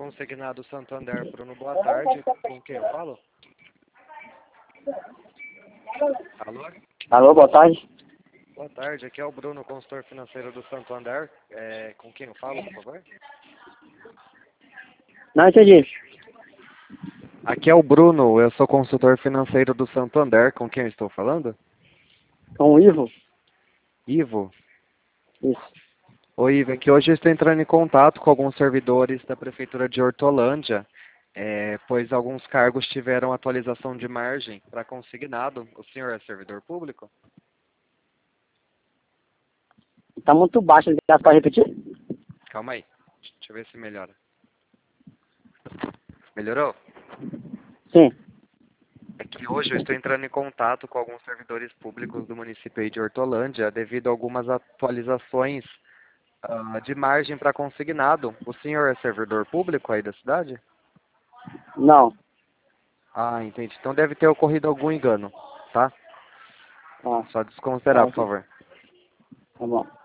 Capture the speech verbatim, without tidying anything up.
Consignado Santander, Bruno, boa tarde. Com quem eu falo? Alô? Alô, boa tarde. Boa tarde, aqui é o Bruno, consultor financeiro do Santander. É, com quem eu falo, por favor? Não entendi. Aqui é o Bruno, eu sou consultor financeiro do Santander. Com quem eu estou falando? Com o Ivo? Ivo? Isso. Oi, Ivo, aqui hoje eu estou entrando em contato com alguns servidores da Prefeitura de Hortolândia, é, pois alguns cargos tiveram atualização de margem para consignado. O senhor é servidor público? Tá muito baixo, dá pra repetir? Calma aí, deixa eu ver se melhora. Melhorou? Sim. É que hoje eu estou entrando em contato com alguns servidores públicos do município aí de Hortolândia devido a algumas atualizações ah, de margem para consignado. O senhor é servidor público aí da cidade? Não. Ah, entendi. Então deve ter ocorrido algum engano, tá? Ah, Só desconsiderar, tá por aqui. favor. Tá bom.